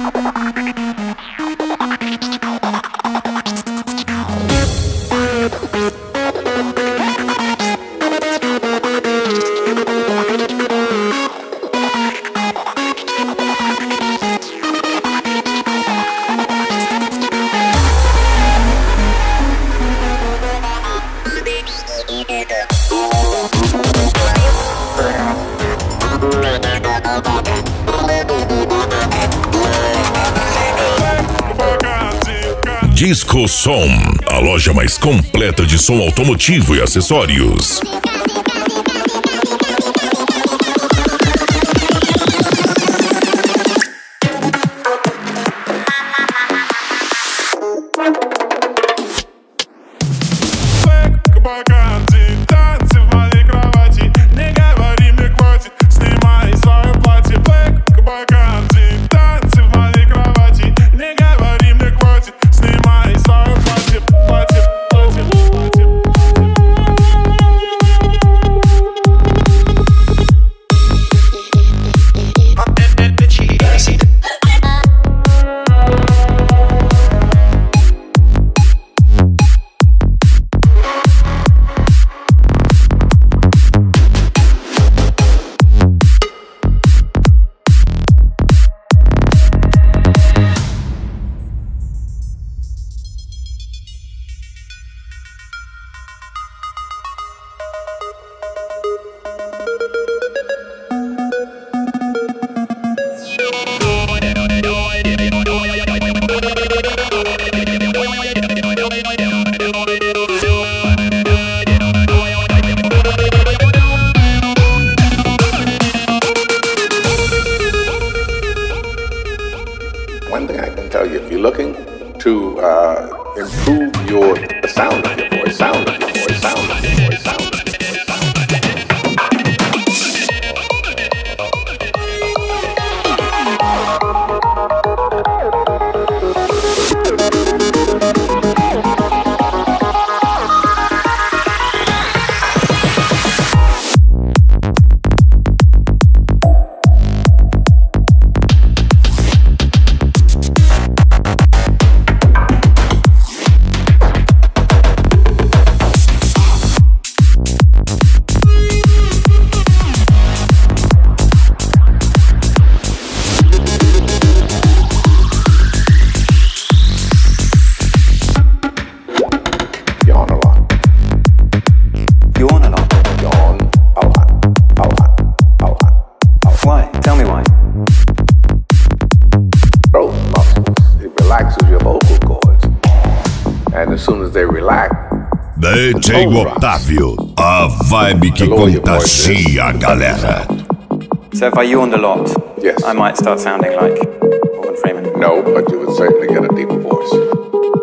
Disco Som, a loja mais completa de som automotivo e acessórios. One thing I can tell you, if you're looking to improve the sound of your voice, sound of your voice, sound of your voice, sound of your voice, sound of your voice. DJ Otávio, a vibe que contagia a galera. So if I yawned a lot, yes, I might start sounding like Morgan Freeman. No, but you would certainly get a deeper voice.